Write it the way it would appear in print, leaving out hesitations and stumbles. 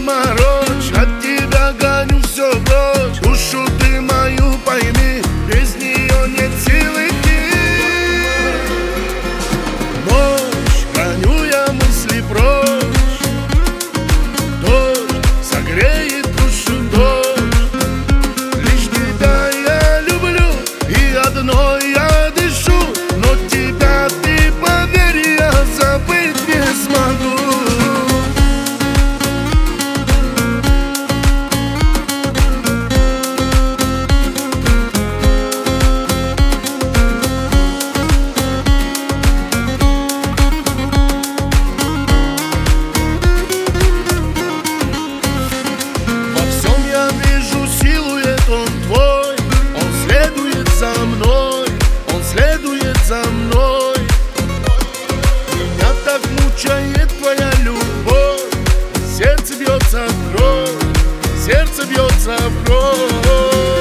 морочь, от тебя гоню все прочь. Душу ты мою пойми, без нее нет силы идти. Ночь, гоню я мысли прочь. Дождь согреет душу, дождь. Лишь тебя я люблю, и одной я дышу. Но тебя, ты поверь, я забыть не смогу. За мной меня так мучает твоя любовь. Сердце бьется в кровь, сердце бьется в кровь.